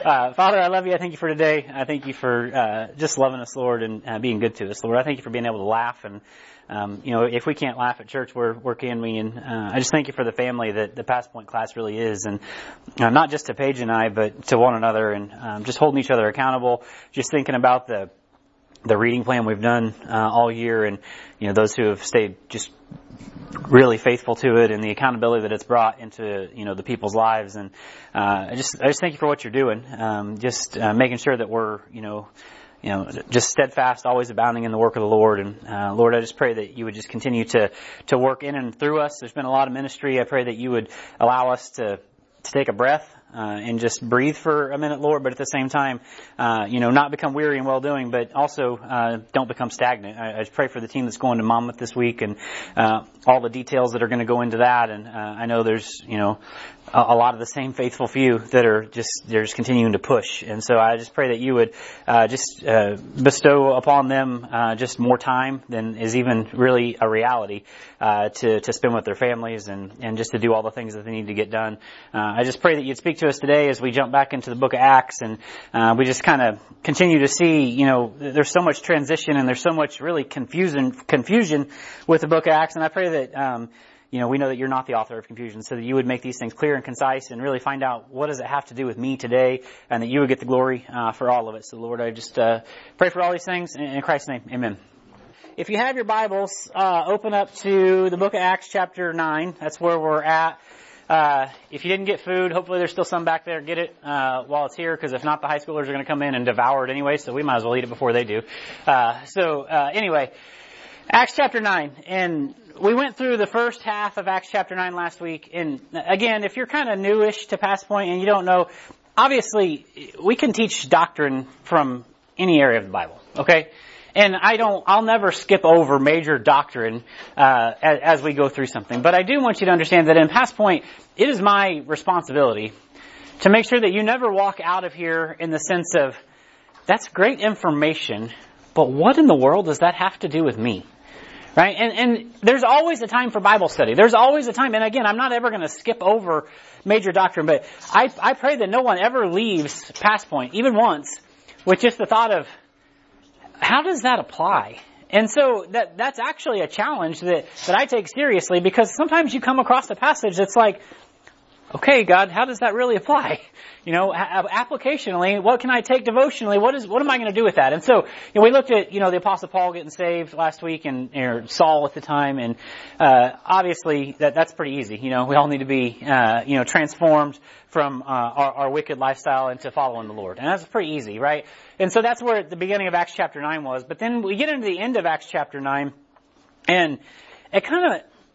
Father, I love you. I thank you for today. I thank you for just loving us, Lord, and being good to us, Lord. I thank you for being able to laugh. And, if we can't laugh at church, where can we? And I just thank you for the family that the Past Point class really is. And not just to Paige and I, but to one another. And just holding each other accountable. Just thinking about the reading plan we've done all year. And, those who have stayed just really faithful to it and the accountability that it's brought into, the people's lives. And, I just thank you for what you're doing. Making sure that we're, just steadfast, always abounding in the work of the Lord. And, Lord, I just pray that you would just continue to work in and through us. There's been a lot of ministry. I pray that you would allow us to take a breath, and just breathe for a minute, Lord, but at the same time, not become weary in well-doing, but also don't become stagnant. I just pray for the team that's going to Monmouth this week and all the details that are going to go into that. And I know there's, a lot of the same faithful few that are they're just continuing to push. And so I just pray that you would bestow upon them just more time than is even really a reality to spend with their families and just to do all the things that they need to get done. I just pray that you'd speak to us today as we jump back into the book of Acts, and we just kind of continue to see, there's so much transition and there's so much really confusion with the book of Acts. And I pray that we know that you're not the author of confusion, so that you would make these things clear and concise and really find out what does it have to do with me today, and that you would get the glory for all of it. So, Lord, I just pray for all these things in Christ's name. Amen. If you have your Bibles, open up to the book of Acts chapter 9. That's where we're at. If you didn't get food, hopefully there's still some back there. Get it while it's here, because if not, the high schoolers are going to come in and devour it anyway, so we might as well eat it before they do. Anyway, Acts chapter 9. And we went through the first half of Acts chapter 9 last week. And again, if you're kind of newish to Past Point and you don't know, obviously we can teach doctrine from any area of the Bible, okay? And I'll never skip over major doctrine as we go through something. But I do want you to understand that in Past Point, it is my responsibility to make sure that you never walk out of here in the sense of, that's great information, but what in the world does that have to do with me? Right? And there's always a time for Bible study. There's always a time. And again, I'm not ever going to skip over major doctrine, but I pray that no one ever leaves Past Point, even once, with just the thought of, how does that apply? And so that's actually a challenge that I take seriously, because sometimes you come across a passage that's like, okay, God, how does that really apply? Applicationally, what can I take devotionally? What am I going to do with that? And so, we looked at, the Apostle Paul getting saved last week, and Saul at the time, and obviously that's pretty easy. We all need to be, transformed from our wicked lifestyle into following the Lord, and that's pretty easy, right? And so that's where the beginning of Acts chapter 9 was. But then we get into the end of Acts chapter 9, and it's kind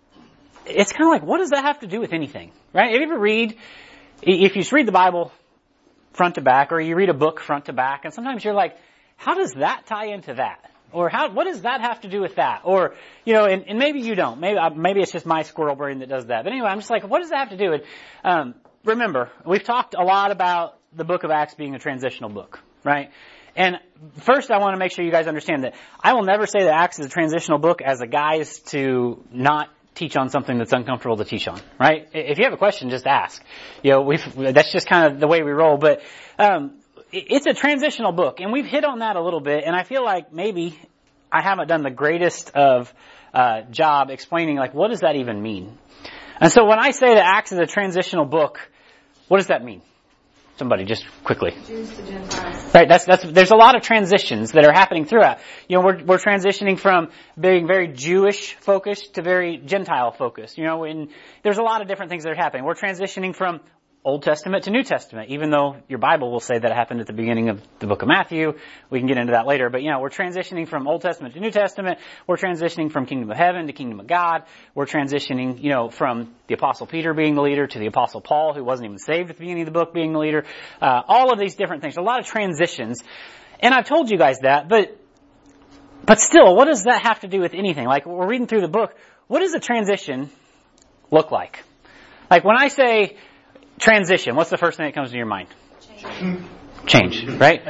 of like, what does that have to do with anything, right? If you read the Bible front to back, or you read a book front to back, and sometimes you're like, how does that tie into that? Or what does that have to do with that? Or, and maybe you don't. Maybe it's just my squirrel brain that does that. But anyway, I'm just like, what does that have to do with? Remember, we've talked a lot about the book of Acts being a transitional book, right? And first, I want to make sure you guys understand that I will never say that Acts is a transitional book as a guise to not teach on something that's uncomfortable to teach on, right? If you have a question, just ask. That's just kind of the way we roll. But it's a transitional book, and we've hit on that a little bit. And I feel like maybe I haven't done the greatest of job explaining, like, what does that even mean? And so when I say that Acts is a transitional book, what does that mean? Somebody just quickly. Jews to Gentiles. Right, there's a lot of transitions that are happening throughout. We're transitioning from being very Jewish focused to very Gentile focused. And there's a lot of different things that are happening. We're transitioning from Old Testament to New Testament, even though your Bible will say that it happened at the beginning of the book of Matthew. We can get into that later. But, we're transitioning from Old Testament to New Testament. We're transitioning from Kingdom of Heaven to Kingdom of God. We're transitioning, from the Apostle Peter being the leader to the Apostle Paul, who wasn't even saved at the beginning of the book, being the leader. All of these different things. A lot of transitions. And I've told you guys that, but still, what does that have to do with anything? Like, we're reading through the book. What does a transition look like? Like, when I say transition, what's the first thing that comes to your mind? Change, right?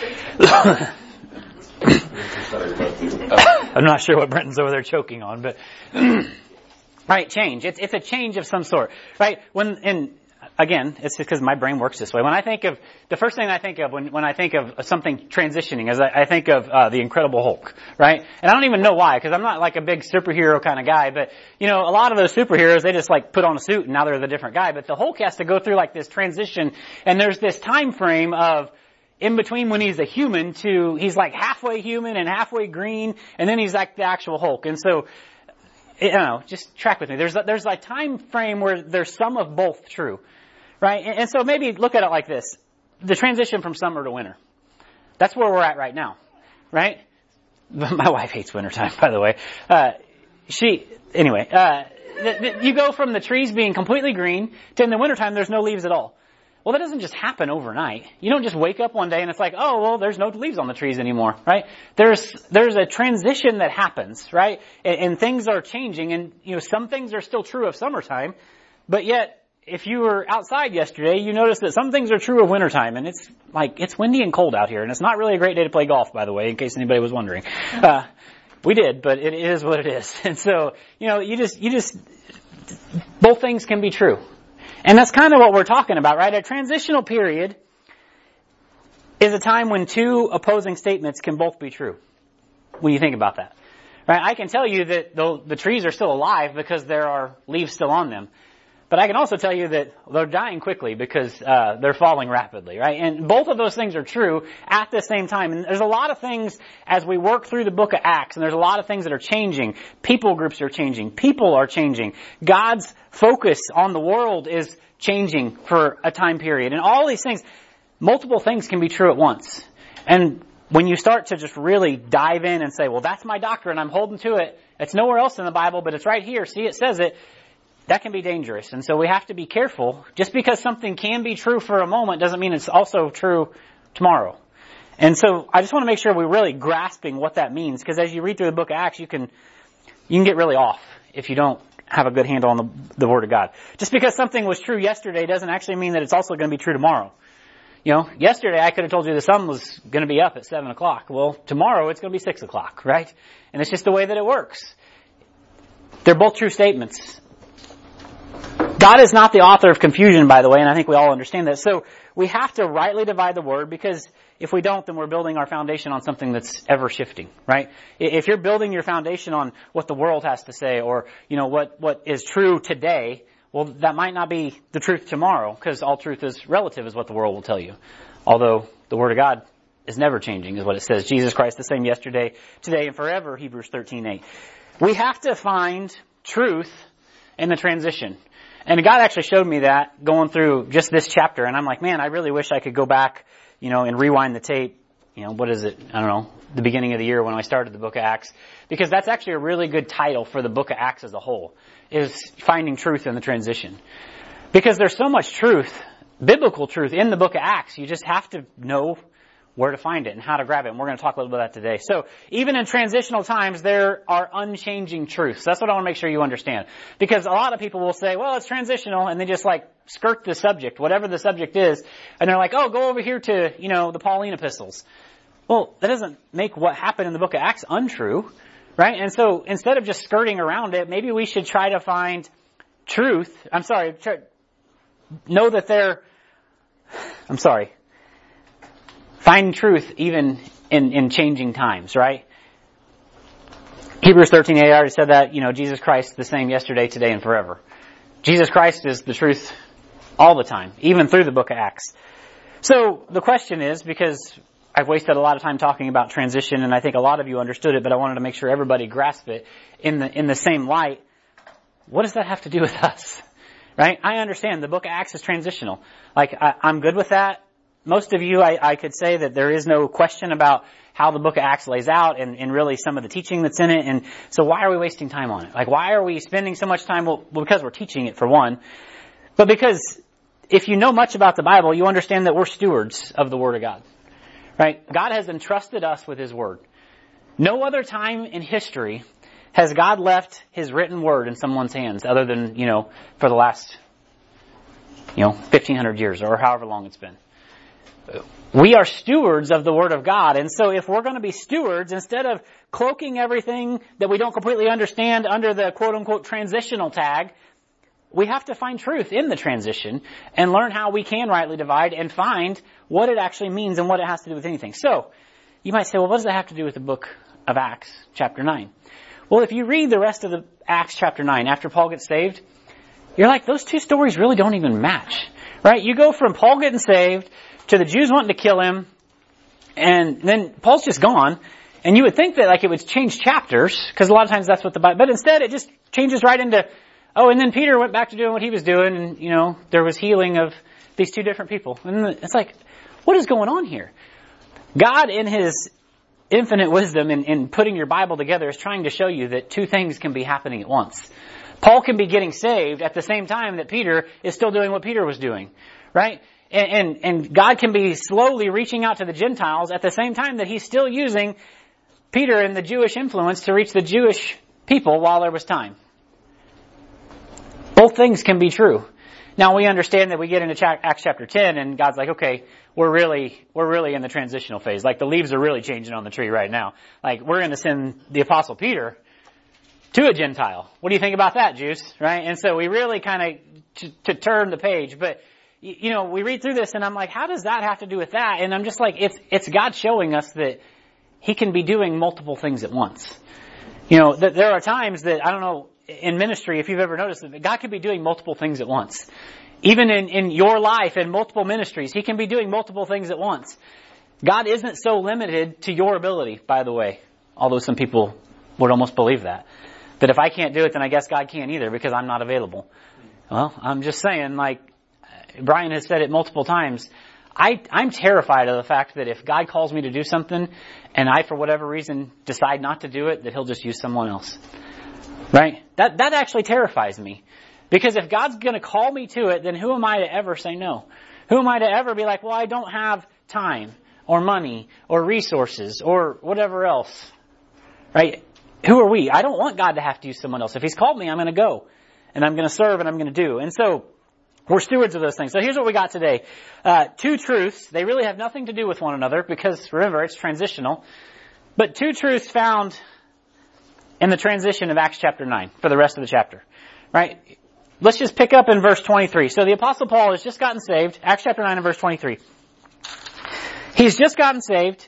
I'm not sure what Brenton's over there choking on, but right, change. It's a change of some sort, right? again, it's just because my brain works this way. When I think of, the first thing I think of when I think of something transitioning is I think of the Incredible Hulk, right? And I don't even know why, because I'm not like a big superhero kind of guy, but you know, a lot of those superheroes, they just like put on a suit and now they're the different guy. But the Hulk has to go through like this transition, and there's this time frame of in between when he's a human to he's like halfway human and halfway green, and then he's like the actual Hulk. And so, I don't know, just track with me. There's a time frame where there's some of both true, right? And so maybe look at it like this. The transition from summer to winter. That's where we're at right now, right? My wife hates wintertime, by the way. You go from the trees being completely green to in the wintertime there's no leaves at all. Well, that doesn't just happen overnight. You don't just wake up one day and it's like, oh, well, there's no leaves on the trees anymore, right? There's a transition that happens, right? And things are changing, and, you know, some things are still true of summertime, but yet, if you were outside yesterday, you notice that some things are true of wintertime, and it's windy and cold out here, and it's not really a great day to play golf, by the way, in case anybody was wondering. We did, but it is what it is. And so, you know, you just, both things can be true. And that's kind of what we're talking about, right? A transitional period is a time when two opposing statements can both be true. When you think about that, right? I can tell you that the trees are still alive because there are leaves still on them. But I can also tell you that they're dying quickly because they're falling rapidly, right? And both of those things are true at the same time. And there's a lot of things as we work through the book of Acts, and there's a lot of things that are changing. People groups are changing. People are changing. God's focus on the world is changing for a time period. And all these things, multiple things can be true at once. And when you start to just really dive in and say, well, that's my doctrine, I'm holding to it. It's nowhere else in the Bible, but it's right here. See, it says it. That can be dangerous. And so we have to be careful. Just because something can be true for a moment doesn't mean it's also true tomorrow. And so I just want to make sure we're really grasping what that means, because as you read through the book of Acts, you can get really off if you don't have a good handle on the Word of God. Just because something was true yesterday doesn't actually mean that it's also going to be true tomorrow. You know, yesterday I could have told you the sun was going to be up at 7 o'clock. Well, tomorrow it's going to be 6 o'clock, right? And it's just the way that it works. They're both true statements. God is not the author of confusion, by the way, and I think we all understand that. So we have to rightly divide the Word, because if we don't, then we're building our foundation on something that's ever shifting, right? If you're building your foundation on what the world has to say, or, you know, what is true today, well, that might not be the truth tomorrow, because all truth is relative, is what the world will tell you. Although the Word of God is never changing, is what it says. Jesus Christ the same yesterday, today, and forever, Hebrews 13:8. We have to find truth in the transition. And God actually showed me that going through just this chapter. And I'm like, man, I really wish I could go back, you know, and rewind the tape. You know, what is it? I don't know, the beginning of the year when I started the book of Acts. Because that's actually a really good title for the book of Acts as a whole, is finding truth in the transition. Because there's so much truth, biblical truth in the book of Acts. You just have to know where to find it and how to grab it. And we're going to talk a little bit about that today. So even in transitional times, there are unchanging truths. That's what I want to make sure you understand. Because a lot of people will say, well, it's transitional, and they just like skirt the subject, whatever the subject is. And they're like, oh, go over here to, you know, the Pauline epistles. Well, that doesn't make what happened in the book of Acts untrue, right? And so instead of just skirting around it, maybe we should try to find truth. Find truth even in changing times, right? Hebrews 13:8, I already said that, you know, Jesus Christ the same yesterday, today, and forever. Jesus Christ is the truth all the time, even through the book of Acts. So the question is, because I've wasted a lot of time talking about transition, and I think a lot of you understood it, but I wanted to make sure everybody grasped it in the same light, what does that have to do with us? Right? I understand the book of Acts is transitional. Like, I'm good with that. Most of you, I could say that there is no question about how the book of Acts lays out and really some of the teaching that's in it. And so why are we wasting time on it? Like, why are we spending so much time? Well, because we're teaching it, for one. But because if you know much about the Bible, you understand that we're stewards of the Word of God. Right? God has entrusted us with His Word. No other time in history has God left His written Word in someone's hands other than, you know, for the last, 1,500 years or however long it's been. We are stewards of the Word of God. And so if we're going to be stewards, instead of cloaking everything that we don't completely understand under the quote-unquote transitional tag, we have to find truth in the transition and learn how we can rightly divide and find what it actually means and what it has to do with anything. So, you might say, well, what does that have to do with the book of Acts, chapter 9? Well, if you read the rest of the Acts chapter 9, after Paul gets saved, you're like, those two stories really don't even match, right? You go from Paul getting saved to the Jews wanting to kill him, and then Paul's just gone, and you would think that like it would change chapters, because a lot of times that's what the Bible, but instead it just changes right into, oh, and then Peter went back to doing what he was doing, and, there was healing of these two different people. And it's like, what is going on here? God, in His infinite wisdom in putting your Bible together, is trying to show you that two things can be happening at once. Paul can be getting saved at the same time that Peter is still doing what Peter was doing, right? And God can be slowly reaching out to the Gentiles at the same time that He's still using Peter and the Jewish influence to reach the Jewish people while there was time. Both things can be true. Now we understand that we get into Acts chapter 10 and God's like, okay, we're really in the transitional phase. Like the leaves are really changing on the tree right now. Like we're going to send the apostle Peter to a Gentile. What do you think about that, Jews? Right? And so we really kind of to turn the page, but we read through this and I'm like, how does that have to do with that? And I'm just like, it's God showing us that He can be doing multiple things at once. That there are times that, I don't know, in ministry, if you've ever noticed that God can be doing multiple things at once. Even in your life, in multiple ministries, He can be doing multiple things at once. God isn't so limited to your ability, by the way. Although some people would almost believe that. That if I can't do it, then I guess God can't either because I'm not available. Well, I'm just saying, like Brian has said it multiple times, I'm terrified of the fact that if God calls me to do something and I, for whatever reason, decide not to do it, that He'll just use someone else. Right? That actually terrifies me. Because if God's going to call me to it, then who am I to ever say no? Who am I to ever be like, well, I don't have time or money or resources or whatever else? Right? Who are we? I don't want God to have to use someone else. If He's called me, I'm going to go. And I'm going to serve and I'm going to do. And so, we're stewards of those things. So here's what we got today. Two truths. They really have nothing to do with one another because, remember, it's transitional. But two truths found in the transition of Acts chapter 9 for the rest of the chapter. Right? Let's just pick up in verse 23. So the Apostle Paul has just gotten saved. Acts chapter 9 and verse 23. He's just gotten saved.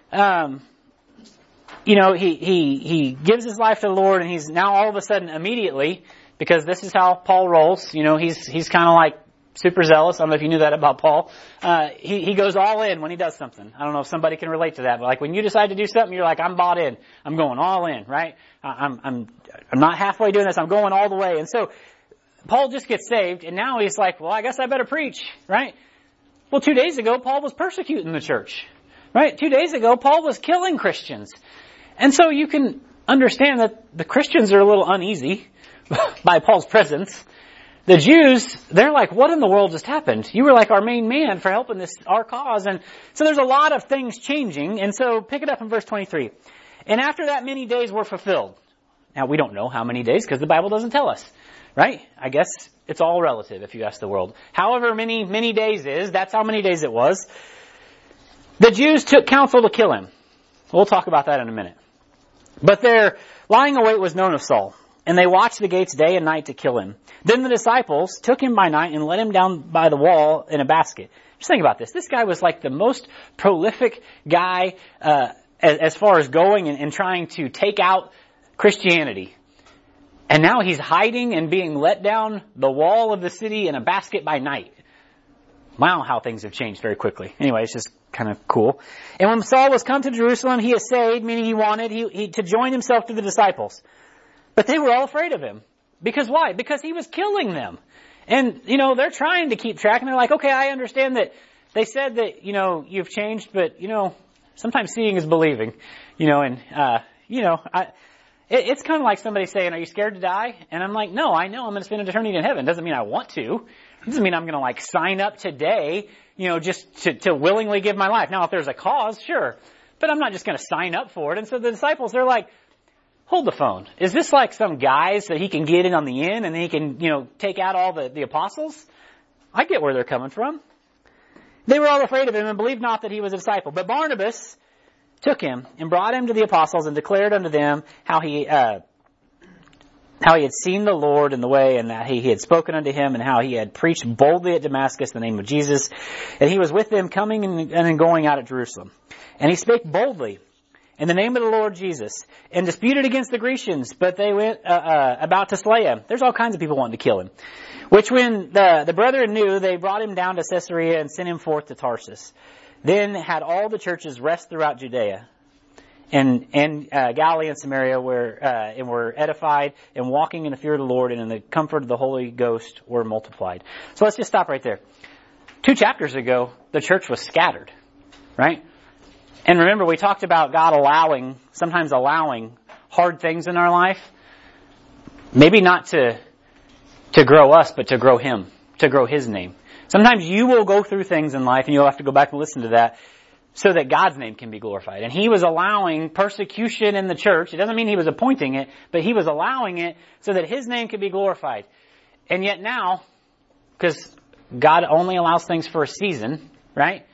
He gives his life to the Lord and he's now all of a sudden immediately, because this is how Paul rolls. He's kind of like super zealous. I don't know if you knew that about Paul. He goes all in when he does something. I don't know if somebody can relate to that, but like when you decide to do something, you're like, I'm bought in. I'm going all in, right? I'm not halfway doing this. I'm going all the way. And so Paul just gets saved and now he's like, well, I guess I better preach, right? Well, 2 days ago, Paul was persecuting the church, right? 2 days ago, Paul was killing Christians. And so you can understand that the Christians are a little uneasy by Paul's presence. The Jews, they're like, what in the world just happened? You were like our main man for helping our cause. And so there's a lot of things changing. And so pick it up in verse 23. And after that, many days were fulfilled. Now, we don't know how many days because the Bible doesn't tell us, right? I guess it's all relative if you ask the world. However many days is, that's how many days it was. The Jews took counsel to kill him. We'll talk about that in a minute. But their lying await was known of Saul. And they watched the gates day and night to kill him. Then the disciples took him by night and let him down by the wall in a basket. Just think about this. This guy was like the most prolific guy as far as going and trying to take out Christianity. And now he's hiding and being let down the wall of the city in a basket by night. Wow, how things have changed very quickly. Anyway, it's just kind of cool. And when Saul was come to Jerusalem, he essayed, meaning he wanted to join himself to the disciples. But they were all afraid of him. Because why? Because he was killing them. And, they're trying to keep track and they're like, okay, I understand that they said that, you've changed, but, sometimes seeing is believing, it's kind of like somebody saying, are you scared to die? And I'm like, no, I know I'm going to spend an eternity in heaven. Doesn't mean I want to. It doesn't mean I'm going to sign up today, just to willingly give my life. Now, if there's a cause, sure. But I'm not just going to sign up for it. And so the disciples, they're like, hold the phone. Is this like some guys that he can get in on the end and then he can, take out all the apostles? I get where they're coming from. They were all afraid of him and believed not that he was a disciple. But Barnabas took him and brought him to the apostles and declared unto them how he how he had seen the Lord in the way, and that he had spoken unto him, and how he had preached boldly at Damascus the name of Jesus. And he was with them coming and going out at Jerusalem. And he spake boldly in the name of the Lord Jesus, and disputed against the Grecians, but they went about to slay him. There's all kinds of people wanting to kill him. Which when the brethren knew, they brought him down to Caesarea and sent him forth to Tarsus. Then had all the churches rest throughout Judea and Galilee and Samaria, and were edified, and walking in the fear of the Lord and in the comfort of the Holy Ghost were multiplied. So let's just stop right there. 2 chapters ago, the church was scattered, right? And remember, we talked about God sometimes allowing hard things in our life. Maybe not to grow us, but to grow Him, to grow His name. Sometimes you will go through things in life, and you'll have to go back and listen to that, so that God's name can be glorified. And He was allowing persecution in the church. It doesn't mean He was appointing it, but He was allowing it so that His name could be glorified. And yet now, because God only allows things for a season, right?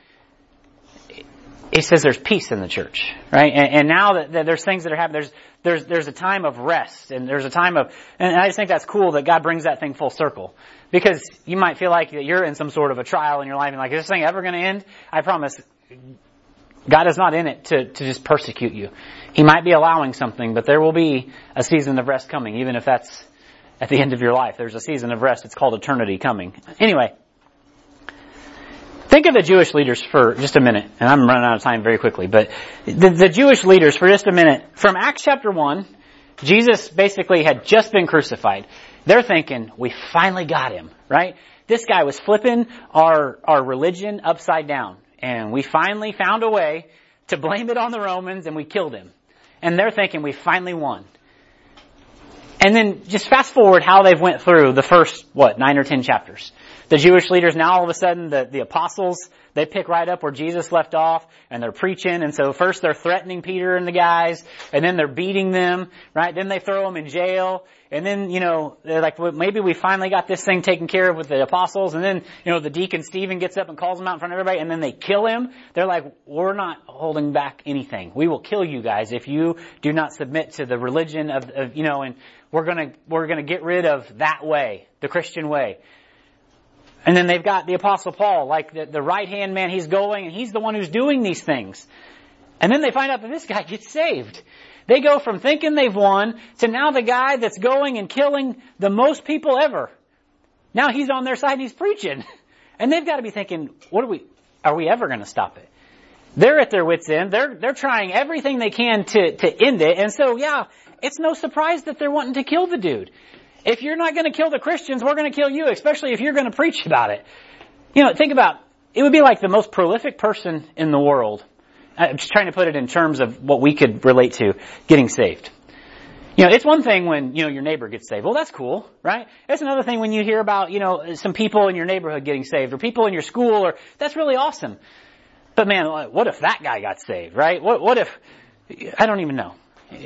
He says there's peace in the church, right? And now that there's things that are happening, there's a time of rest, and there's a time of, and I just think that's cool that God brings that thing full circle. Because you might feel like that you're in some sort of a trial in your life, and like, is this thing ever going to end? I promise, God is not in it to just persecute you. He might be allowing something, but there will be a season of rest coming, even if that's at the end of your life. There's a season of rest. It's called eternity coming. Anyway. Think of the Jewish leaders for just a minute, and I'm running out of time very quickly, but the Jewish leaders for just a minute. From Acts chapter 1, Jesus basically had just been crucified. They're thinking, we finally got him, right? This guy was flipping our religion upside down, and we finally found a way to blame it on the Romans, and we killed him. And they're thinking, we finally won. And then just fast forward how they've went through the first, 9 or 10 chapters. The Jewish leaders, now all of a sudden, the apostles, they pick right up where Jesus left off, and they're preaching. And so first they're threatening Peter and the guys, and then they're beating them, right? Then they throw them in jail. And then, they're like, well, maybe we finally got this thing taken care of with the apostles. And then, the deacon Stephen gets up and calls them out in front of everybody, and then they kill him. They're like, we're not holding back anything. We will kill you guys if you do not submit to the religion of and we're gonna get rid of that way, the Christian way. And then they've got the Apostle Paul, like the right-hand man, he's going, and he's the one who's doing these things. And then they find out that this guy gets saved. They go from thinking they've won to now the guy that's going and killing the most people ever. Now he's on their side and he's preaching. And they've got to be thinking, are we ever going to stop it? They're at their wits' end. They're trying everything they can to end it. And so, it's no surprise that they're wanting to kill the dude. If you're not going to kill the Christians, we're going to kill you, especially if you're going to preach about it. Think about, it would be like the most prolific person in the world. I'm just trying to put it in terms of what we could relate to, getting saved. It's one thing when, your neighbor gets saved. Well, that's cool, right? It's another thing when you hear about, some people in your neighborhood getting saved, or people in your school, or that's really awesome. But man, what if that guy got saved, right? What if, I don't even know.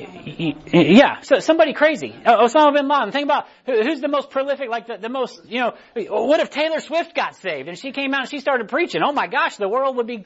Yeah, so somebody crazy. Osama bin Laden. Think about who's the most prolific, like the most, what if Taylor Swift got saved and she came out and she started preaching? Oh my gosh, the world would be,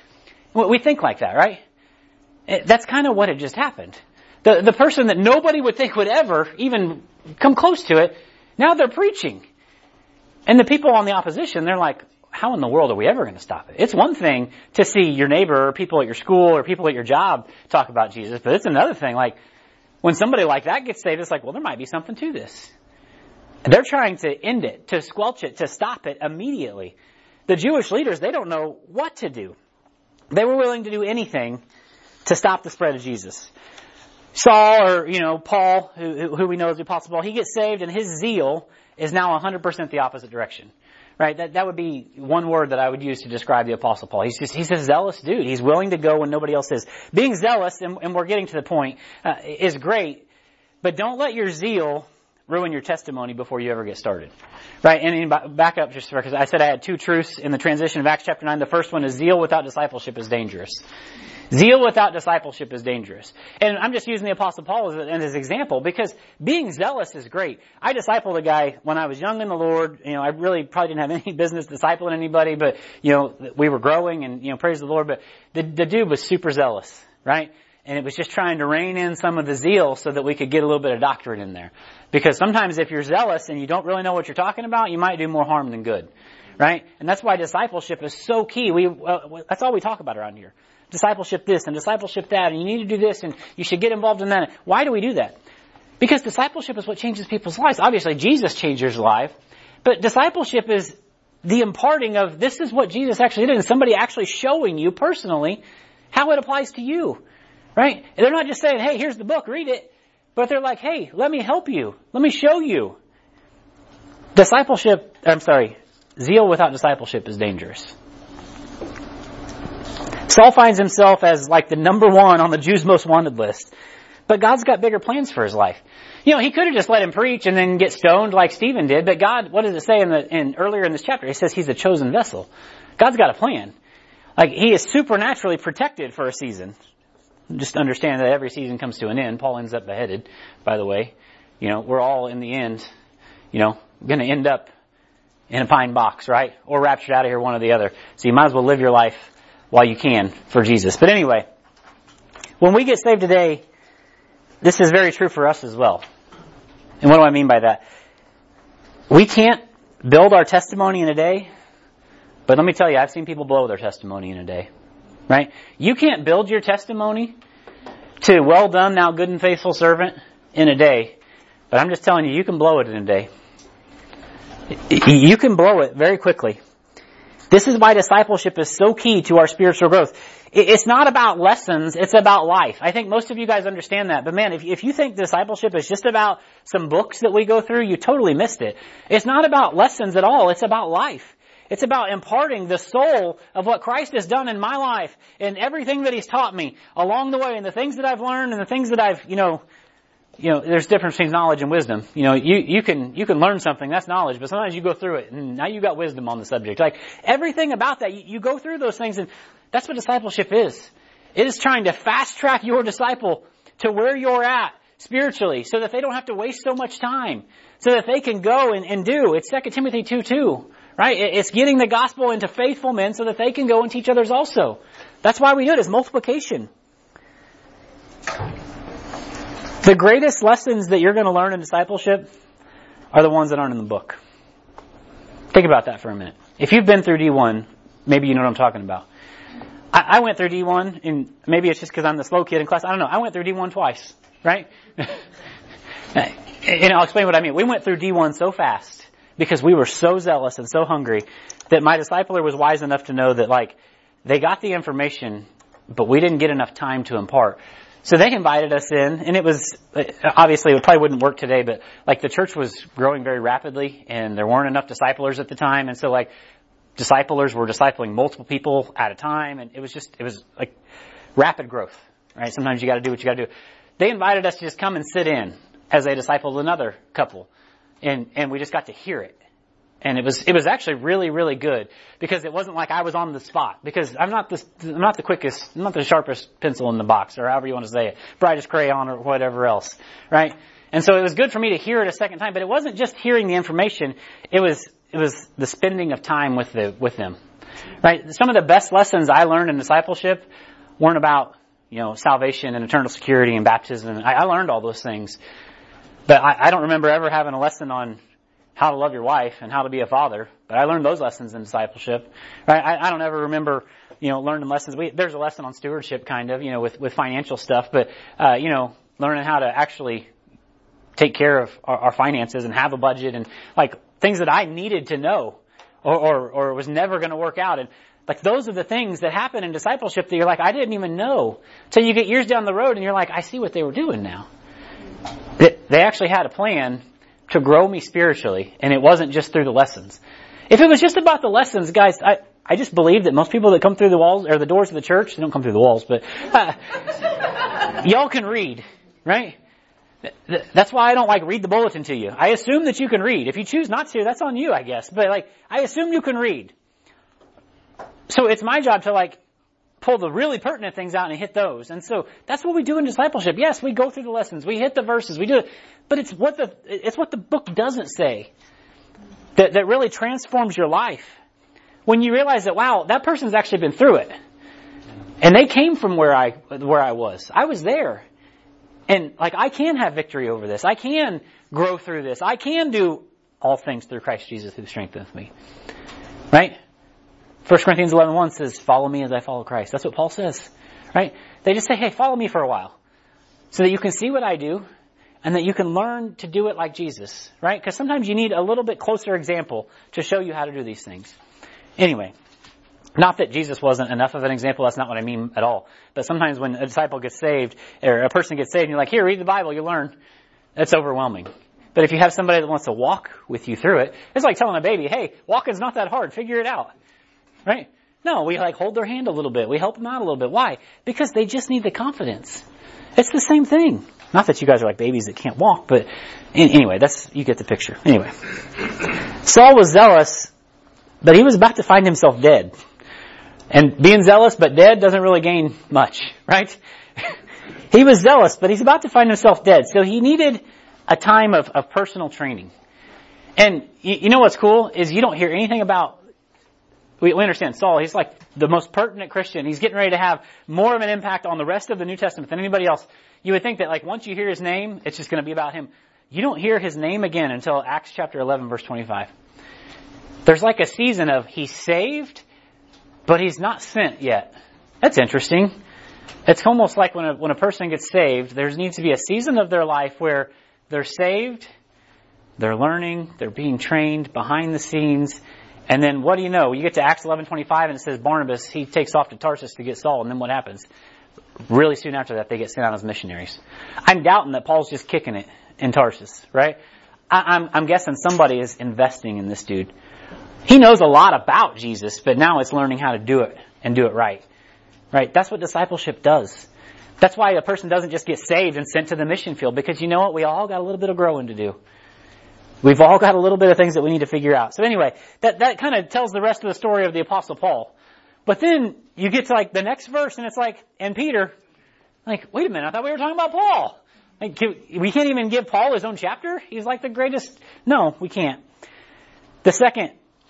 we think like that, right? That's kind of what had just happened. The person that nobody would think would ever even come close to it, now they're preaching. And the people on the opposition, they're like, how in the world are we ever going to stop it? It's one thing to see your neighbor or people at your school or people at your job talk about Jesus, but it's another thing, like, when somebody like that gets saved, it's like, well, there might be something to this. They're trying to end it, to squelch it, to stop it immediately. The Jewish leaders, they don't know what to do. They were willing to do anything to stop the spread of Jesus. Saul, or, Paul, who we know as the Apostle Paul, he gets saved, and his zeal is now 100% the opposite direction. Right? That would be one word that I would use to describe the Apostle Paul. He's a zealous dude. He's willing to go when nobody else is. Being zealous, and we're getting to the point, is great, but don't let your zeal ruin your testimony before you ever get started. Right? And back up just because I said I had 2 truths in the transition of Acts chapter 9. The first one is zeal without discipleship is dangerous. Zeal without discipleship is dangerous. And I'm just using the Apostle Paul as an example because being zealous is great. I discipled a guy when I was young in the Lord. I really probably didn't have any business discipling anybody, but, we were growing and, praise the Lord. But the dude was super zealous, right? And it was just trying to rein in some of the zeal so that we could get a little bit of doctrine in there. Because sometimes if you're zealous and you don't really know what you're talking about, you might do more harm than good. Right? And that's why discipleship is so key. That's all we talk about around here. Discipleship this and discipleship that, and you need to do this and you should get involved in that. Why do we do that? Because discipleship is what changes people's lives. Obviously, Jesus changed your life. But discipleship is the imparting of this is what Jesus actually did. And somebody actually showing you personally how it applies to you. Right? And they're not just saying, hey, here's the book, read it. But they're like, hey, let me help you. Let me show you. Zeal without discipleship is dangerous. Saul finds himself as like the number one on the Jews' most wanted list. But God's got bigger plans for his life. He could have just let him preach and then get stoned like Stephen did. But God, what does it say earlier in this chapter? It says he's a chosen vessel. God's got a plan. Like he is supernaturally protected for a season. Just understand that every season comes to an end. Paul ends up beheaded, by the way. We're all in the end, going to end up in a pine box, right? Or raptured out of here, one or the other. So you might as well live your life while you can for Jesus. But anyway, when we get saved today, this is very true for us as well. And what do I mean by that? We can't build our testimony in a day, but let me tell you, I've seen people blow their testimony in a day. Right? You can't build your testimony to well done, thou good and faithful servant in a day. But I'm just telling you, you can blow it in a day. You can blow it very quickly. This is why discipleship is so key to our spiritual growth. It's not about lessons, it's about life. I think most of you guys understand that. But man, if you think discipleship is just about some books that we go through, you totally missed it. It's not about lessons at all, it's about life. It's about imparting the soul of what Christ has done in my life and everything that He's taught me along the way and the things that I've learned and the things that I've, there's a difference between knowledge and wisdom. You can learn something, that's knowledge, but sometimes you go through it and now you got wisdom on the subject. Like everything about that, you go through those things and that's what discipleship is. It is trying to fast track your disciple to where you're at spiritually so that they don't have to waste so much time, so that they can go and do. It's 2 Timothy 2:2. Right? It's getting the gospel into faithful men so that they can go and teach others also. That's why we do it, is multiplication. The greatest lessons that you're going to learn in discipleship are the ones that aren't in the book. Think about that for a minute. If you've been through D1, maybe you know what I'm talking about. I went through D1, and maybe it's just because I'm the slow kid in class. I don't know. I went through D1 twice. Right? And I'll explain what I mean. We went through D1 so fast because we were so zealous and so hungry that my discipler was wise enough to know that they got the information, but we didn't get enough time to impart. So they invited us in, and it was, obviously it probably wouldn't work today, but the church was growing very rapidly and there weren't enough disciplers at the time. And so disciplers were discipling multiple people at a time, and it was rapid growth, right? Sometimes you gotta do what you gotta do. They invited us to just come and sit in as they discipled another couple. And we just got to hear it. And it was actually really, really good because it wasn't like I was on the spot, because I'm not the quickest, I'm not the sharpest pencil in the box, or however you want to say it, brightest crayon or whatever else, right? And so it was good for me to hear it a second time, but it wasn't just hearing the information, it was the spending of time with them. Right? Some of the best lessons I learned in discipleship weren't about, salvation and eternal security and baptism. I learned all those things. But I don't remember ever having a lesson on how to love your wife and how to be a father. But I learned those lessons in discipleship. Right? I don't ever remember, learning lessons. There's a lesson on stewardship kind of, with financial stuff. But, learning how to actually take care of our finances and have a budget and things that I needed to know or was never going to work out. And those are the things that happen in discipleship that you're I didn't even know. Till you get years down the road and you're I see what they were doing now. They actually had a plan to grow me spiritually, and it wasn't just through the lessons. If it was just about the lessons, guys, I just believe that most people that come through the walls or the doors of the church, they don't come through the walls, but y'all can read, right? That's why I don't read the bulletin to you. I assume that you can read. If you choose not to, that's on you, I guess. But I assume you can read. So it's my job to pull the really pertinent things out and hit those. And so that's what we do in discipleship. Yes, we go through the lessons, we hit the verses, we do it, but it's what the book doesn't say that really transforms your life. When you realize that, wow, that person's actually been through it. And they came from where I was. I was there. And I can have victory over this. I can grow through this. I can do all things through Christ Jesus who strengtheneth me. Right? 1 Corinthians 11:1 says, follow me as I follow Christ. That's what Paul says. Right? They just say, hey, follow me for a while. So that you can see what I do and that you can learn to do it like Jesus. Right? Because sometimes you need a little bit closer example to show you how to do these things. Anyway. Not that Jesus wasn't enough of an example, that's not what I mean at all. But sometimes when a disciple gets saved, or a person gets saved, and you're like, here, read the Bible, you'll learn. That's overwhelming. But if you have somebody that wants to walk with you through it, it's like telling a baby, hey, walking's not that hard, figure it out. Right? No, we hold their hand a little bit, we help them out a little bit. Why? Because they just need the confidence. It's the same thing. Not that you guys are like babies that can't walk, but anyway, you get the picture. Anyway. Saul was zealous, but he was about to find himself dead. And being zealous but dead doesn't really gain much, right? He was zealous, but he's about to find himself dead. So he needed a time of personal training. And you know what's cool is you don't hear anything about, we understand Saul, he's like the most pertinent Christian. He's getting ready to have more of an impact on the rest of the New Testament than anybody else. You would think that once you hear his name, it's just going to be about him. You don't hear his name again until Acts chapter 11 verse 25. There's a season of he's saved, but he's not sent yet. That's interesting. It's almost like when a person gets saved, there needs to be a season of their life where they're saved, they're learning, they're being trained behind the scenes, and then what do you know? You get to Acts 11:25 and it says Barnabas, he takes off to Tarsus to get Saul, and then what happens? Really soon after that, they get sent out as missionaries. I'm doubting that Paul's just kicking it in Tarsus, right? I'm guessing somebody is investing in this dude. He knows a lot about Jesus, but now it's learning how to do it and do it right. Right? That's what discipleship does. That's why a person doesn't just get saved and sent to the mission field, because you know what? We all got a little bit of growing to do. We've all got a little bit of things that we need to figure out. So anyway, that kind of tells the rest of the story of the Apostle Paul. But then you get to the next verse and it's and Peter, wait a minute, I thought we were talking about Paul. We can't even give Paul his own chapter? He's the greatest. No, we can't. The second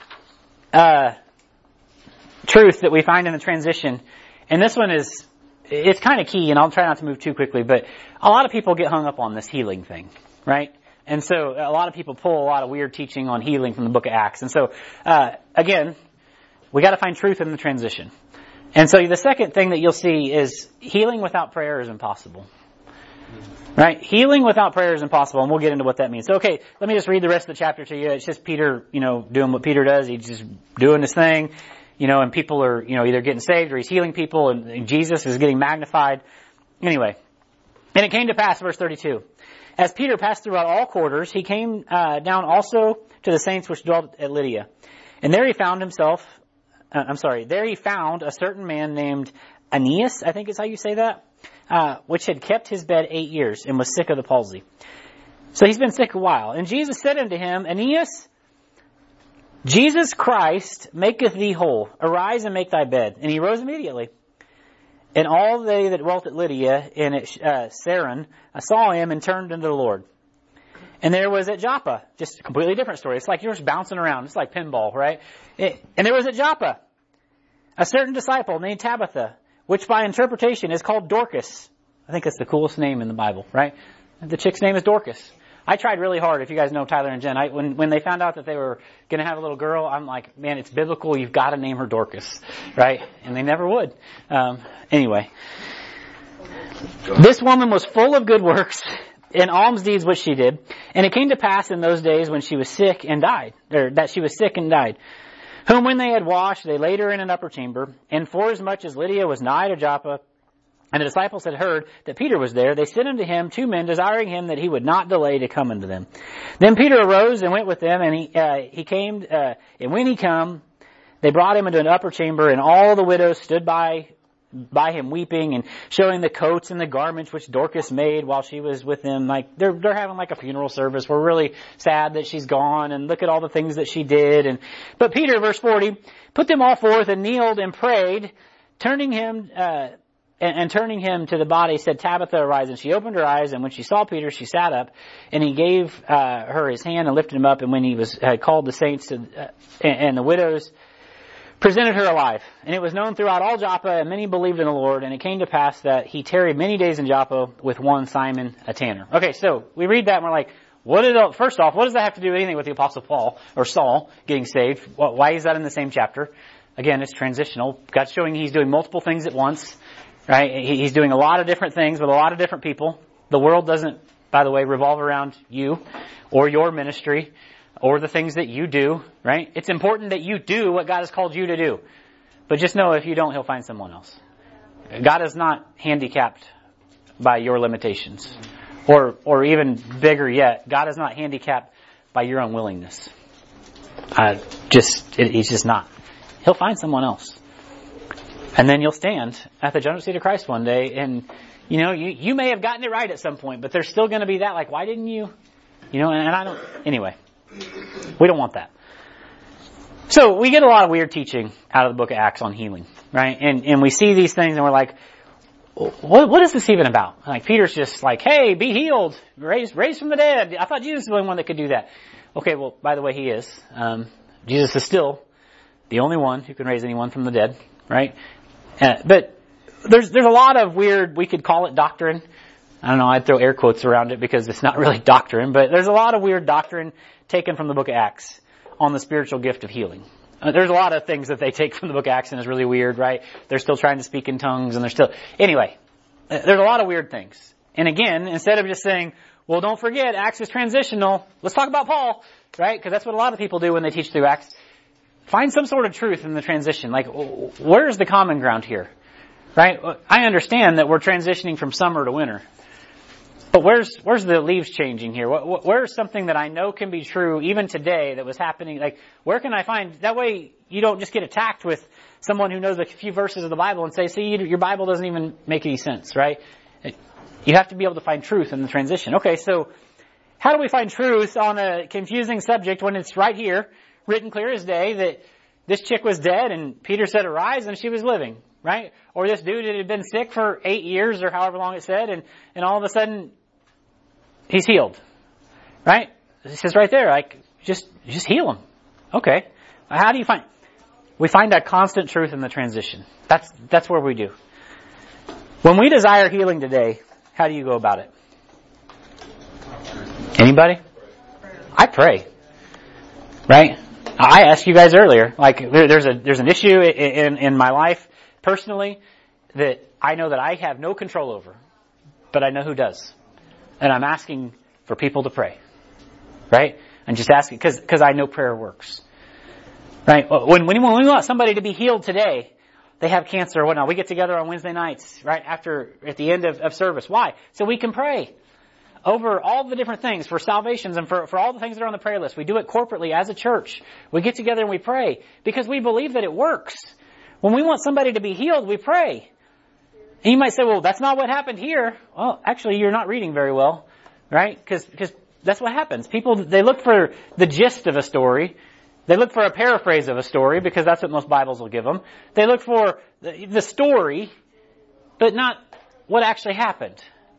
truth that we find in the transition, and this one it's kind of key, and I'll try not to move too quickly, but a lot of people get hung up on this healing thing, right? And so a lot of people pull a lot of weird teaching on healing from the book of Acts. And so, again, we got to find truth in the transition. And so the second thing that you'll see is healing without prayer is impossible. Right? Healing without prayer is impossible, and we'll get into what that means. So, okay, let me just read the rest of the chapter to you. It's just Peter, doing what Peter does. He's just doing his thing, and people are, either getting saved or he's healing people, and Jesus is getting magnified. Anyway. And it came to pass, verse 32. As Peter passed throughout all quarters, he came down also to the saints which dwelt at Lydia. And there he found a certain man named Aeneas, I think is how you say that, which had kept his bed 8 years and was sick of the palsy. So he's been sick a while. And Jesus said unto him, Aeneas, Jesus Christ maketh thee whole. Arise and make thy bed. And he rose immediately. And all they that dwelt at Lydia and at Saron saw him and turned unto the Lord. And there was at Joppa, just a completely different story. It's like you're just bouncing around. It's like pinball, right? And there was at Joppa a certain disciple named Tabitha, which by interpretation is called Dorcas. I think that's the coolest name in the Bible, right? The chick's name is Dorcas. I tried really hard, if you guys know Tyler and Jen. When they found out that they were going to have a little girl, I'm like, man, it's biblical. You've got to name her Dorcas, right? And they never would. Anyway. This woman was full of good works and alms deeds which she did. And it came to pass in those days when she was sick and died, or that she was sick and died. Whom when they had washed, they laid her in an upper chamber. And forasmuch as Lydia was nigh to Joppa, and the disciples had heard that Peter was there, they sent unto him 2 men, desiring him that he would not delay to come unto them. Then Peter arose and went with them, and he came, and when he come, they brought him into an upper chamber, and all the widows stood by him weeping and showing the coats and the garments which Dorcas made while she was with them. Like they're having like a funeral service. We're really sad that she's gone, and look at all the things that she did. But Peter, verse 40, put them all forth and kneeled and prayed, turning him to the body, said, Tabitha, arise. And she opened her eyes, and when she saw Peter, she sat up, and he gave her his hand and lifted him up. And when he had called the saints and the widows presented her alive. And it was known throughout all Joppa, and many believed in the Lord. And it came to pass that he tarried many days in Joppa with one Simon, a tanner. Okay, so we read that and we're like, first off, what does that have to do with anything with the Apostle Paul or Saul getting saved? Why is that in the same chapter? Again, it's transitional. God's showing he's doing multiple things at once, right? He's doing a lot of different things with a lot of different people. The world doesn't, by the way, revolve around you or your ministry or the things that you do, right? It's important that you do what God has called you to do. But just know if you don't, he'll find someone else. God is not handicapped by your limitations. Or even bigger yet, God is not handicapped by your unwillingness. He's just not. He'll find someone else. And then you'll stand at the judgment seat of Christ one day, and you may have gotten it right at some point, but there's still going to be that, like, why didn't you? Anyway, we don't want that. So we get a lot of weird teaching out of the book of Acts on healing, right? And we see these things and we're like, what is this even about? Like, Peter's just like, hey, be healed, raised from the dead. I thought Jesus was the only one that could do that. Okay, well, by the way, he is. Jesus is still the only one who can raise anyone from the dead, right? But there's a lot of weird, we could call it doctrine. I don't know, I'd throw air quotes around it because it's not really doctrine, but there's a lot of weird doctrine taken from the book of Acts on the spiritual gift of healing. There's a lot of things that they take from the book of Acts and is really weird, right? They're still trying to speak in tongues and anyway, there's a lot of weird things. And again, instead of just saying, well, don't forget, Acts is transitional, let's talk about Paul, right? Because that's what a lot of people do when they teach through Acts. Find some sort of truth in the transition. Like, where's the common ground here? Right? I understand that we're transitioning from summer to winter. But where's the leaves changing here? Where's something that I know can be true even today that was happening? Like, where can I find? That way you don't just get attacked with someone who knows a few verses of the Bible and say, see, your Bible doesn't even make any sense, right? You have to be able to find truth in the transition. Okay, so how do we find truth on a confusing subject when it's right here, written clear as day, that this chick was dead and Peter said arise and she was living, right? Or this dude had been sick for 8 years or however long it said, and all of a sudden he's healed, right? It says right there, like, just heal him. Okay. How do you find? We find that constant truth in the transition. That's where we do. When we desire healing today, how do you go about it? Anybody? I pray. Right? I asked you guys earlier, like, there's an issue in my life personally that I know that I have no control over, but I know who does. And I'm asking for people to pray. Right? I'm just asking, because I know prayer works. Right? When we want somebody to be healed today, they have cancer or whatnot, we get together on Wednesday nights, right, at the end of service. Why? So we can pray over all the different things for salvations and for all the things that are on the prayer list. We do it corporately as a church. We get together and we pray because we believe that it works. When we want somebody to be healed, we pray. And you might say, well, that's not what happened here. Well, actually, you're not reading very well, right? Because that's what happens. People, they look for the gist of a story. They look for a paraphrase of a story because that's what most Bibles will give them. They look for the story, but not what actually happened.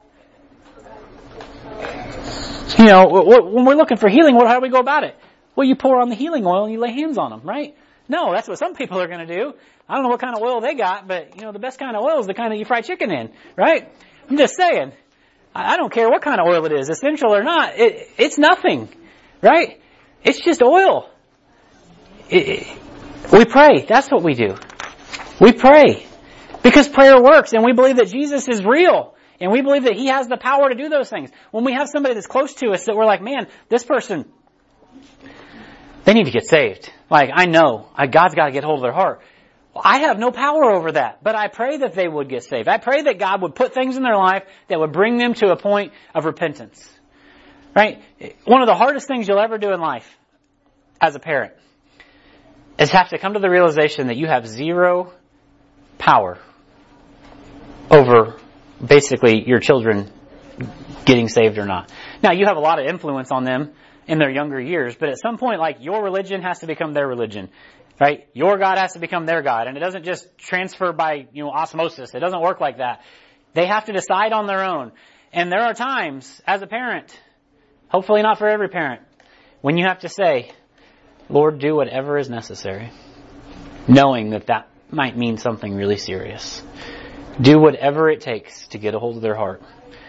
When we're looking for healing, how do we go about it? Well, you pour on the healing oil and you lay hands on them, right? No, that's what some people are going to do. I don't know what kind of oil they got, but the best kind of oil is the kind that you fry chicken in, right? I'm just saying. I don't care what kind of oil it is, essential or not. It's nothing, right? It's just oil. We pray. That's what we do. We pray. Because prayer works, and we believe that Jesus is real. And we believe that He has the power to do those things. When we have somebody that's close to us that we're like, man, this person, they need to get saved. Like, I know, God's got to get hold of their heart. Well, I have no power over that, but I pray that they would get saved. I pray that God would put things in their life that would bring them to a point of repentance. Right? One of the hardest things you'll ever do in life as a parent is have to come to the realization that you have zero power over basically your children getting saved or not. Now, you have a lot of influence on them in their younger years, but at some point, like, your religion has to become their religion, right? Your God has to become their God, and it doesn't just transfer by, osmosis. It doesn't work like that. They have to decide on their own. And there are times, as a parent, hopefully not for every parent, when you have to say, Lord, do whatever is necessary. knowing that that might mean something really serious. Do whatever it takes to get a hold of their heart.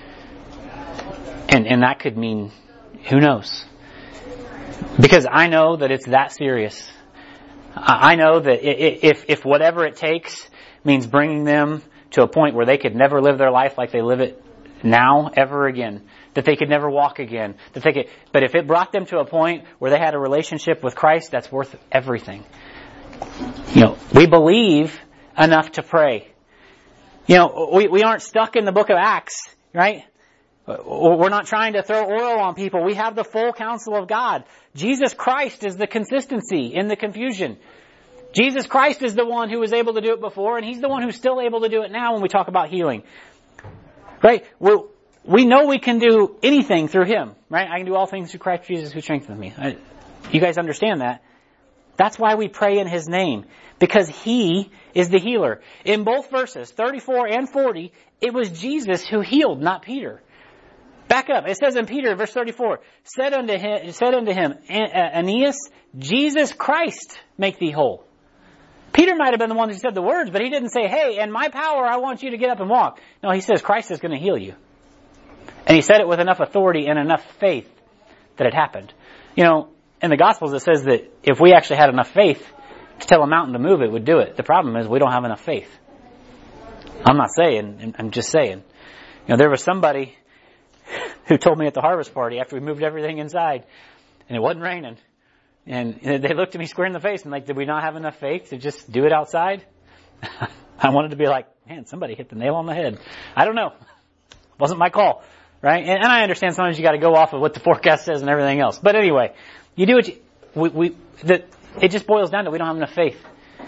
And that could mean, who knows? Because I know that it's that serious. I know that if whatever it takes means bringing them to a point where they could never live their life like they live it now ever again, that they could never walk again, but if it brought them to a point where they had a relationship with Christ, that's worth everything. We believe enough to pray. We aren't stuck in the book of Acts, right? We're not trying to throw oil on people. We have the full counsel of God. Jesus Christ is the consistency in the confusion. Jesus Christ is the one who was able to do it before, and He's the one who's still able to do it now when we talk about healing. Right? We know we can do anything through Him, right? I can do all things through Christ Jesus who strengthens me. You guys understand that? That's why we pray in His name, because He is the healer. In both verses, 34 and 40, it was Jesus who healed, not Peter. Back up. It says in Peter, verse 34, said unto him, Aeneas, Jesus Christ make thee whole. Peter might have been the one who said the words, but he didn't say, hey, in my power, I want you to get up and walk. No, he says Christ is going to heal you. And he said it with enough authority and enough faith that it happened. In the Gospels it says that if we actually had enough faith to tell a mountain to move, it would do it. The problem is we don't have enough faith. I'm not saying, I'm just saying. There was somebody who told me at the harvest party after we moved everything inside and it wasn't raining. And they looked at me square in the face and like, did we not have enough faith to just do it outside? I wanted to be like, man, somebody hit the nail on the head. I don't know. Wasn't my call. Right? And I understand sometimes you got to go off of what the forecast says and everything else. But anyway, you do what it just boils down to we don't have enough faith.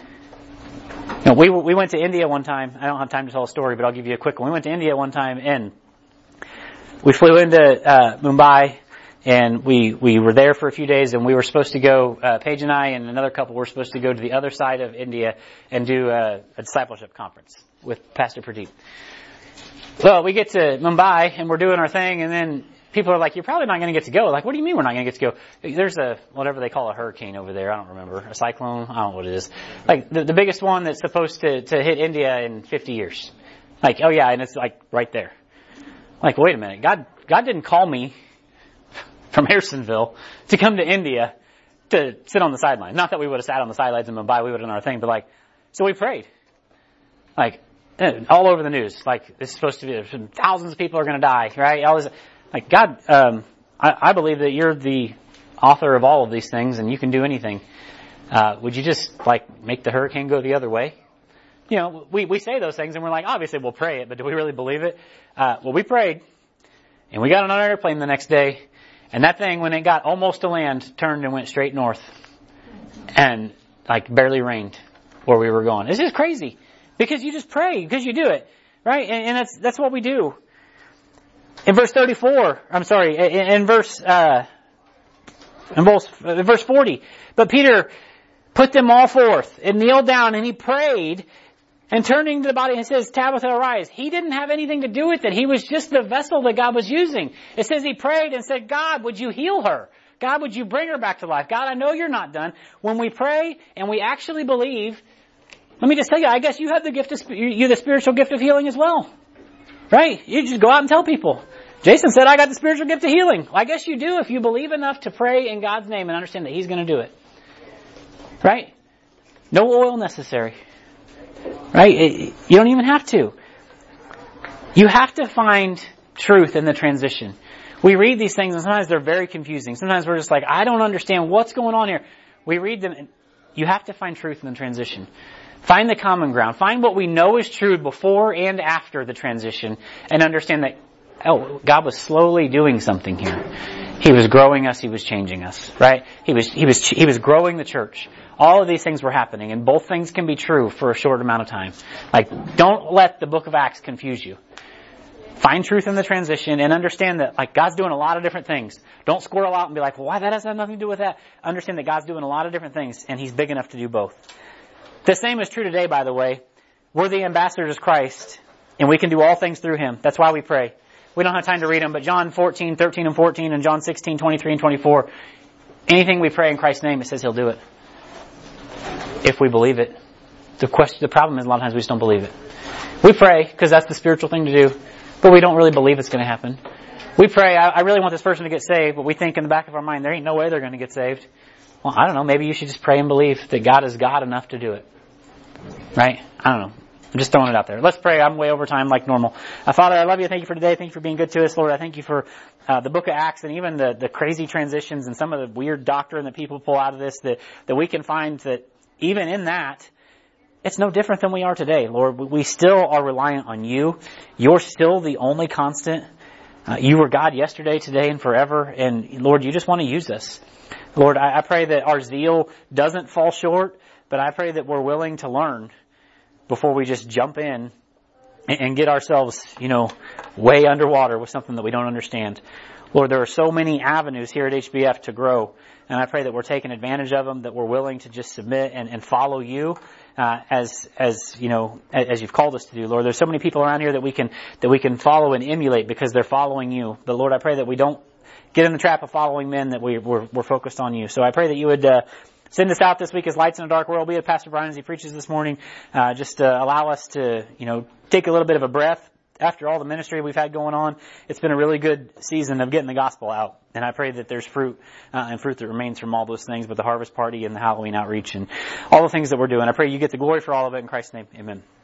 We went to India one time. I don't have time to tell a story, but I'll give you a quick one. We went to India one time and we flew into Mumbai, and we were there for a few days, and we were supposed to go, Paige and I and another couple were supposed to go to the other side of India and do a discipleship conference with Pastor Pradeep. Well, we get to Mumbai, and we're doing our thing, and then people are like, you're probably not going to get to go. Like, what do you mean we're not going to get to go? There's whatever they call a hurricane over there. I don't remember. A cyclone? I don't know what it is. Like, the biggest one that's supposed to hit India in 50 years. Like, oh yeah, and it's like right there. Like, wait a minute. God didn't call me from Harrisonville to come to India to sit on the sidelines. Not that we would have sat on the sidelines in Mumbai. We would have done our thing. But so we prayed. All over the news. This is supposed to be, thousands of people are going to die, right? God, I believe that you're the author of all of these things and you can do anything. Would you just, make the hurricane go the other way? We say those things and we're like, obviously we'll pray it, but do we really believe it? Well, we prayed and we got on an airplane the next day and that thing, when it got almost to land, turned and went straight north and barely rained where we were going. It's just crazy because you just pray because you do it, right? And that's what we do. In verse 34, I'm sorry, in verse 40, but Peter put them all forth and kneeled down and he prayed. And turning to the body, it says, Tabitha, arise. He didn't have anything to do with it. He was just the vessel that God was using. It says he prayed and said, God, would you heal her? God, would you bring her back to life? God, I know you're not done. When we pray and we actually believe, let me just tell you, I guess you have the gift of, the spiritual gift of healing as well. Right? You just go out and tell people. Jason said, I got the spiritual gift of healing. Well, I guess you do if you believe enough to pray in God's name and understand that He's going to do it. Right? No oil necessary. Right? You don't even have to. You have to find truth in the transition. We read these things and sometimes they're very confusing. Sometimes we're just like, I don't understand what's going on here. We read them and you have to find truth in the transition. Find the common ground. Find what we know is true before and after the transition and understand that, God was slowly doing something here. He was growing us. He was changing us, right? He was growing the church. All of these things were happening, and both things can be true for a short amount of time. Don't let the book of Acts confuse you. Find truth in the transition and understand that, God's doing a lot of different things. Don't squirrel out and be like, well, why that has nothing to do with that? Understand that God's doing a lot of different things, and He's big enough to do both. The same is true today, by the way. We're the ambassadors of Christ, and we can do all things through Him. That's why we pray. We don't have time to read them, but John 14, 13 and 14, and John 16, 23 and 24, anything we pray in Christ's name, it says He'll do it. if we believe it. The problem is a lot of times we just don't believe it. We pray because that's the spiritual thing to do, but we don't really believe it's going to happen. We pray, I really want this person to get saved, but we think in the back of our mind, there ain't no way they're going to get saved. Well, I don't know. Maybe you should just pray and believe that God is God enough to do it. Right? I don't know. I'm just throwing it out there. Let's pray. I'm way over time like normal. Father, I love you. Thank you for today. Thank you for being good to us, Lord. I thank you for the book of Acts and even the crazy transitions and some of the weird doctrine that people pull out of this, that we can find that even in that, it's no different than we are today, Lord. We still are reliant on you. You're still the only constant. You were God yesterday, today, and forever. And Lord, you just want to use us. Lord, I pray that our zeal doesn't fall short, but I pray that we're willing to learn before we just jump in and get ourselves, way underwater with something that we don't understand. Lord, there are so many avenues here at HBF to grow, and I pray that we're taking advantage of them, that we're willing to just submit and follow you as you've called us to do. Lord, there's so many people around here that we can follow and emulate because they're following you. But Lord, I pray that we don't get in the trap of following men, that we're focused on you. So I pray that you would send us out this week as lights in a dark world. Be with Pastor Brian as he preaches this morning. Just allow us to, take a little bit of a breath. After all the ministry we've had going on, it's been a really good season of getting the gospel out. And I pray that there's fruit, and fruit that remains from all those things, but the harvest party and the Halloween outreach and all the things that we're doing. I pray you get the glory for all of it in Christ's name. Amen.